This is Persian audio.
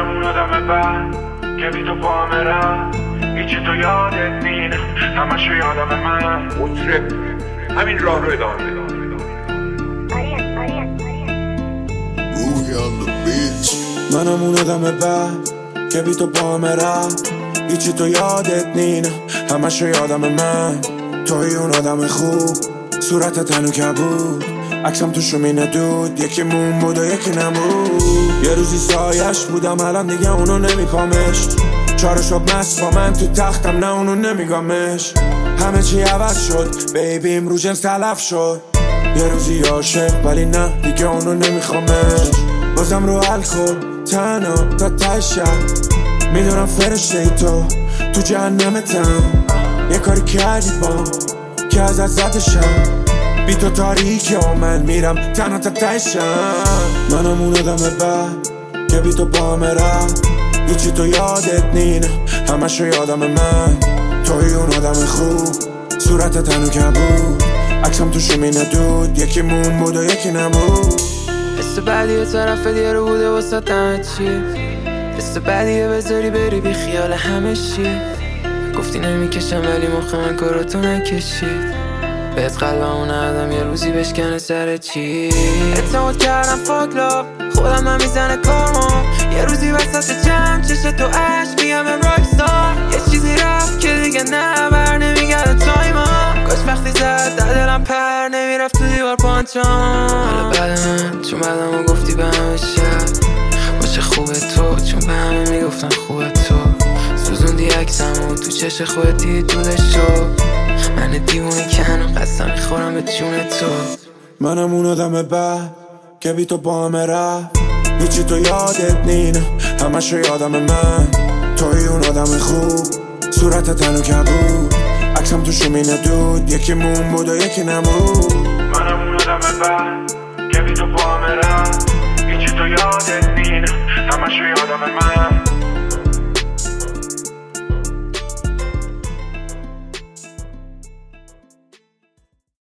منم اون آدم بد که بی تو پا میرم، هیچی تو یادت نینه، همشو یادم من. مطرب همین راه رو ادامه بده. منم اون آدم بد که بی تو پا میرم، هیچی تو یادت نینه، همشو یادم من. توی اون آدم خوب، صورتت هنو کبود، عکسم تو شومینه دود، یکی مون بود و یکی نمود. یه روزی سایش بودم الان دیگه اونو نمیپامش، چاره شب مست با من تو تختم، نه اونو نمیگامش. همه چی عوض شد بیبیم رو جنس تلف شد، یه روزی عاشق ولی نه دیگه اونو نمیخوامش. بازم رو الکل تنها تا تشم، میدونم فرشته ای تو جهنمتم. یه کاری کردی با که ازت زدشم، بی تو تاریکی و من میرم تنها تا تشم. منم اون آدم بد که بی تو پا میرم، هیچی تو یادت نینه، همشو یادم من. توی اون آدم خوب، صورتت هنو کبود، عکسم تو شومینه دود، یکی مون بود و یکی نمود. حس بعدی یه طرف دیگه رو بوده واسه همه چی، حس بعدیه بذاری بری بی خیال همه چی. گفتی نمیکشم ولی مخ من کاراتو نکشید، بهت قلبمو ندم یه روزی بشکنه سر چی. اعتماد کردم فاک لاف، خودم هم میزنه کارمام، یه روزی وسط جمع چشت تو عشق میگم راکستار. یه چیزی رفت که دیگه نه بر نمیگرده تایمم، کاش وقتی زد در دلم پر نمیرفت تو دیوار پانچام. حالا بعد من چون بعدمو گفتی به همه شب باشه خوبه تو، چون به همه میگفتن خوبه تو. سوزوندی عکسمو تو چش خودت دید دودش شو، من دیوونه کنم قسم میخورم به جون تو. منم اون آدم بد که بی تو پا میرم، هیچی تو یادت نینه، همشو یادم من. توی اون آدم خوب، صورتت هنو کبود، عکسم تو شومینه دود، یکی مون بود و یکی نمود. منم اون آدم بد که بی تو پا میرم، هیچی تو یادت نینه، همشو یادم من.